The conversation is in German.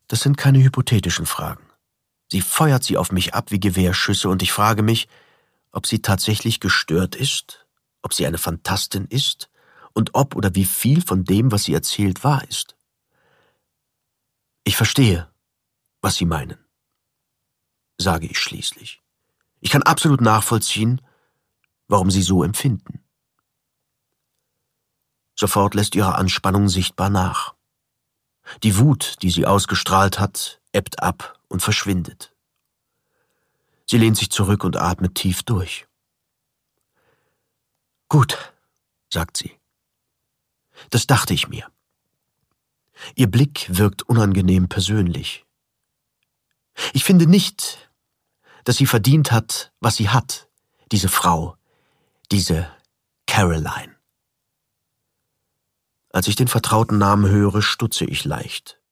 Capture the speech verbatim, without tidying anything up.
Das sind keine hypothetischen Fragen. Sie feuert sie auf mich ab wie Gewehrschüsse und ich frage mich, ob sie tatsächlich gestört ist, ob sie eine Phantastin ist und ob oder wie viel von dem, was sie erzählt, wahr ist. Ich verstehe, was Sie meinen, sage ich schließlich. Ich kann absolut nachvollziehen, warum Sie so empfinden. Sofort lässt ihre Anspannung sichtbar nach. Die Wut, die sie ausgestrahlt hat, ebbt ab und verschwindet. Sie lehnt sich zurück und atmet tief durch. »Gut«, sagt sie. »Das dachte ich mir.« Ihr Blick wirkt unangenehm persönlich. Ich finde nicht, dass sie verdient hat, was sie hat, diese Frau, diese Caroline. Als ich den vertrauten Namen höre, stutze ich leicht.